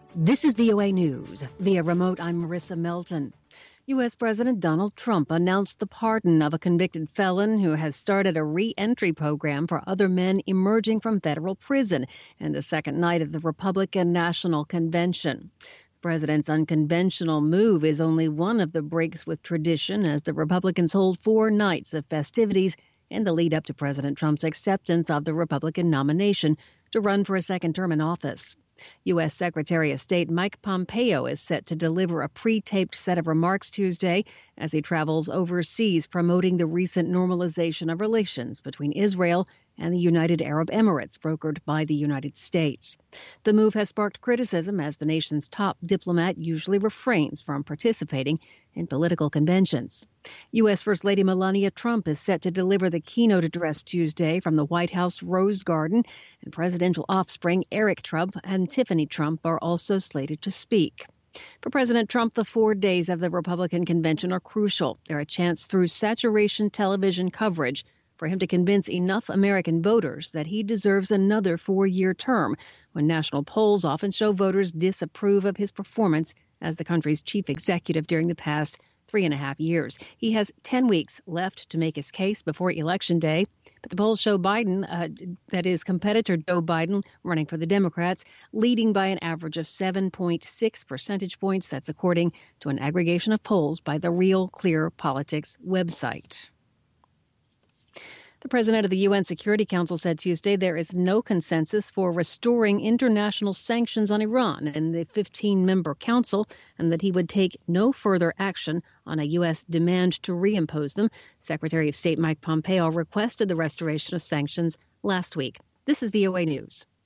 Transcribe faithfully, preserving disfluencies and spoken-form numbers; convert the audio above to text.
This is V O A News. Via remote, I'm Marissa Melton. U S. President Donald Trump announced the pardon of a convicted felon who has started a re-entry program for other men emerging from federal prison in the second night of the Republican National Convention. The president's unconventional move is only one of the breaks with tradition as the Republicans hold four nights of festivities in the lead up to President Trump's acceptance of the Republican nomination to run for a second term in office. U S. Secretary of State Mike Pompeo is set to deliver a pre-taped set of remarks Tuesday as he travels overseas promoting the recent normalization of relations between Israel and the United Arab Emirates brokered by the United States. The move has sparked criticism as the nation's top diplomat usually refrains from participating in political conventions. U S. First Lady Melania Trump is set to deliver the keynote address Tuesday from the White House Rose Garden, and presidential offspring Eric Trump and Tiffany Trump are also slated to speak. For President Trump, the four days of the Republican convention are crucial. They're a chance through saturation television coverage for him to convince enough American voters that he deserves another four-year term, when national polls often show voters disapprove of his performance as the country's chief executive during the past three and a half years. He has ten weeks left to make his case before Election Day, but the polls show Biden, uh, that is, competitor Joe Biden, running for the Democrats, leading by an average of seven point six percentage points. That's according to an aggregation of polls by the Real Clear Politics website. The president of the U N Security Council said Tuesday there is no consensus for restoring international sanctions on Iran in the fifteen-member council, and that he would take no further action on a U S demand to reimpose them. Secretary of State Mike Pompeo requested the restoration of sanctions last week. This is V O A News.